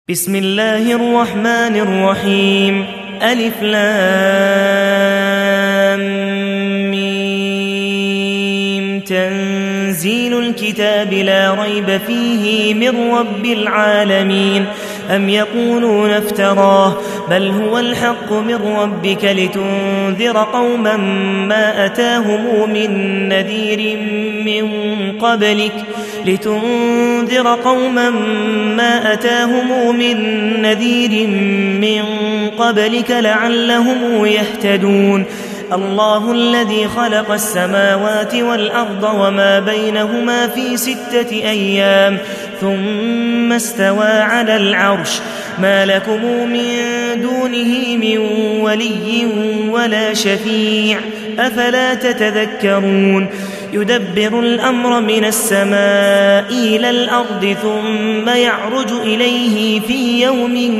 بسم الله الرحمن الرحيم ألف لام ميم تنزيل الكتاب لا ريب فيه من رب العالمين أم يقولون افتراه بل هو الحق من ربك لتنذر قوما ما أتاهم من نذير من قبلك لعلهم يهتدون الله الذي خلق السماوات والأرض وما بينهما في 6 أيام ثم استوى على العرش ما لكم من دونه من ولي ولا شفيع أفلا تتذكرون يدبر الأمر من السماء إلى الأرض ثم يعرج إليه في يوم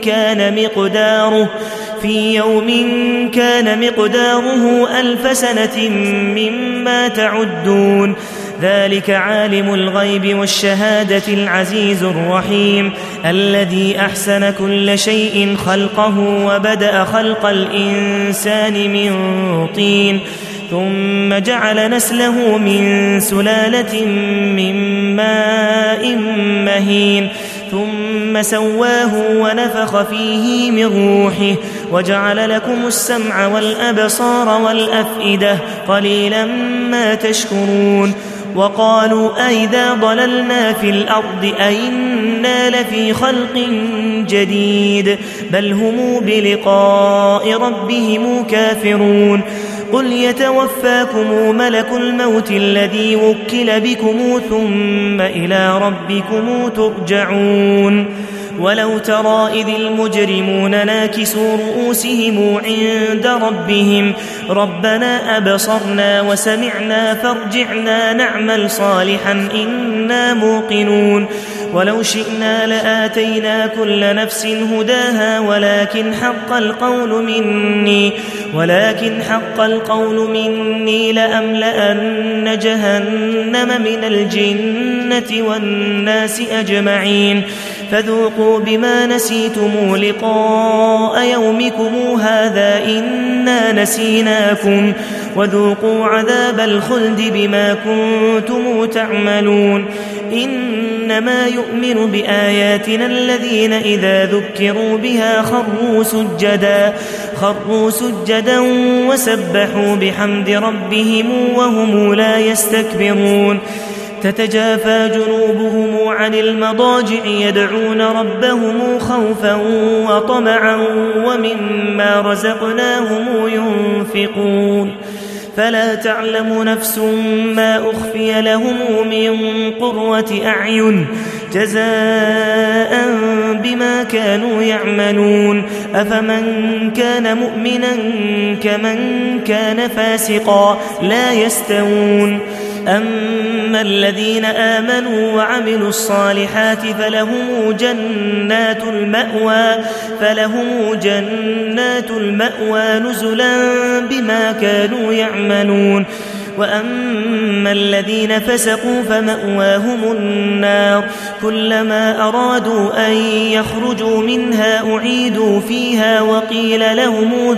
كان مقداره 1000 سنة مما تعدون ذلك عالم الغيب والشهادة العزيز الرحيم الذي أحسن كل شيء خلقه وبدأ خلق الإنسان من طين ثم جعل نسله من سلالة من ماء مهين ثم سواه ونفخ فيه من روحه وجعل لكم السمع والأبصار والأفئدة قليلا ما تشكرون وقالوا أئذا ضللنا في الأرض أئنا لفي خلق جديد بل هم بلقاء ربهم كافرون قل يتوفاكم ملك الموت الذي وكل بكم ثم إلى ربكم ترجعون ولو ترى إذ المجرمون ناكسوا رؤوسهم عند ربهم ربنا أبصرنا وسمعنا فارجعنا نعمل صالحا إنا موقنون ولو شئنا لآتينا كل نفس هداها ولكن حق القول مني لأملأن جهنم من الجنة والناس أجمعين فذوقوا بما نسيتم لقاء يومكم هذا إنا نسيناكم وذوقوا عذاب الخلد بما كنتم تعملون إنما يؤمن بآياتنا الذين إذا ذكروا بها خروا سجدا وسبحوا بحمد ربهم وهم لا يستكبرون تتجافى جنوبهم عن المضاجع يدعون ربهم خوفا وطمعا ومما رزقناهم ينفقون فلا تعلم نفس ما أخفي لهم من قرة أعين جزاء بما كانوا يعملون أفمن كان مؤمنا كمن كان فاسقا لا يستوون أما الذين آمنوا وعملوا الصالحات فلهم جنات المأوى نزلا بما كانوا يعملون وأما الذين فسقوا فمأواهم النار كلما أرادوا أن يخرجوا منها أعيدوا فيها وقيل لهم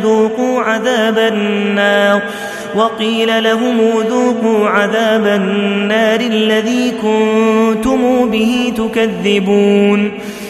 ذوقوا عذاب النار الذي كنتم به تكذبون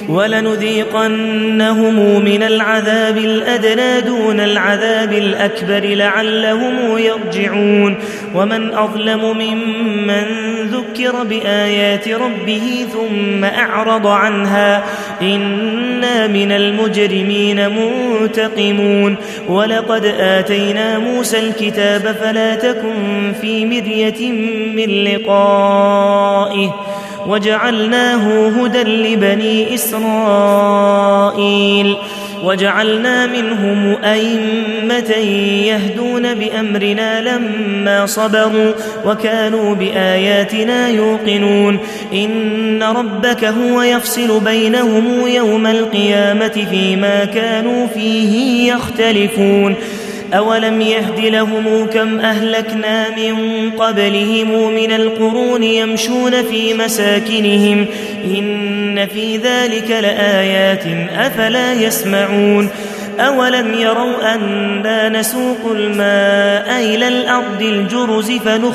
ولنذيقنهم من العذاب الأدنى دون العذاب الأكبر لعلهم يرجعون ومن أظلم ممن ذكر بآيات ربه ثم أعرض عنها إنا من المجرمين منتقمون ولقد آتينا موسى الكتاب فلا تكن في مرية من لقائه وجعلناه هدى لبني إسرائيل وجعلنا منهم أئمة يهدون بأمرنا لما صبروا وكانوا بآياتنا يوقنون إن ربك هو يفصل بينهم يوم القيامة فيما كانوا فيه يختلفون أولم يهد لهم كم أهلكنا من قبلهم من القرون يمشون في مساكنهم إن إن في ذلك لآيات أفلا يسمعون أولم يروا أنا نسوق الماء إلى الأرض الجرز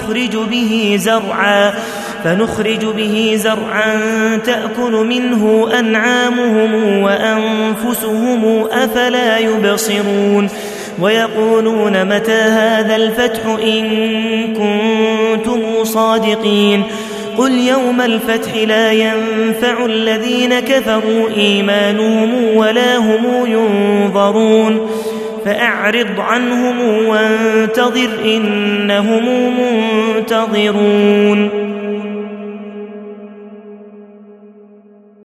فنخرج به زرعا تأكل منه أنعامهم وأنفسهم أفلا يبصرون ويقولون متى هذا الفتح إن كنتم صادقين قل يوم الفتح لا ينفع الذين كفروا إيمانهم ولا هم ينظرون فأعرض عنهم وانتظر إنهم منتظرون